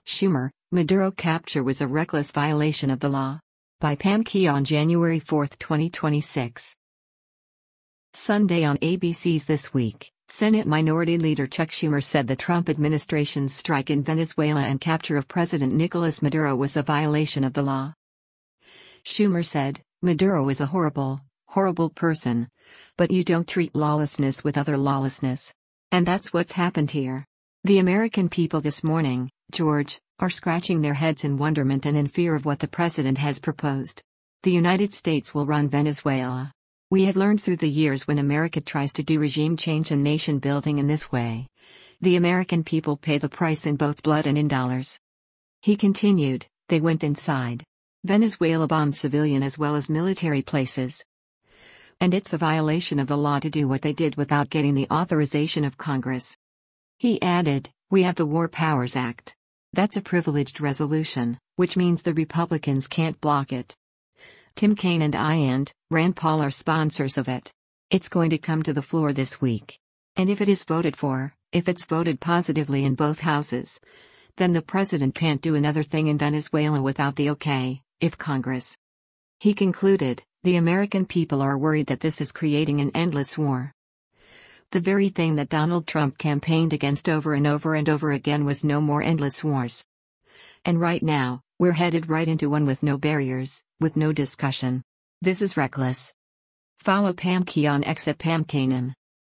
Schumer, Maduro capture was a reckless violation of the law. By Pam Key on January 4, 2026. Sunday on ABC's This Week, Senate Minority Leader Chuck Schumer said the Trump administration's strike in Venezuela and capture of President Nicolas Maduro was a violation of the law. Schumer said, "Maduro is a horrible, horrible person. But you don't treat lawlessness with other lawlessness. And that's what's happened here. The American people this morning, George, are scratching their heads in wonderment and in fear of what the president has proposed. The United States will run Venezuela. We have learned through the years when America tries to do regime change and nation building in this way. The American people pay the price in both blood and in dollars." He continued, "They went inside Venezuela, bombed civilian as well as military places. And it's a violation of the law to do what they did without getting the authorization of Congress." He added, "We have the War Powers Act. That's a privileged resolution, which means the Republicans can't block it. Tim Kaine and I and Rand Paul are sponsors of it. It's going to come to the floor this week. And if it is voted for, if it's voted positively in both houses, then the president can't do another thing in Venezuela without the okay, if Congress." He concluded, "The American people are worried that this is creating an endless war. The very thing that Donald Trump campaigned against over and over and over again was no more endless wars. And right now, we're headed right into one with no barriers, with no discussion. This is reckless." Follow Pam Key on X at Pam Kanem.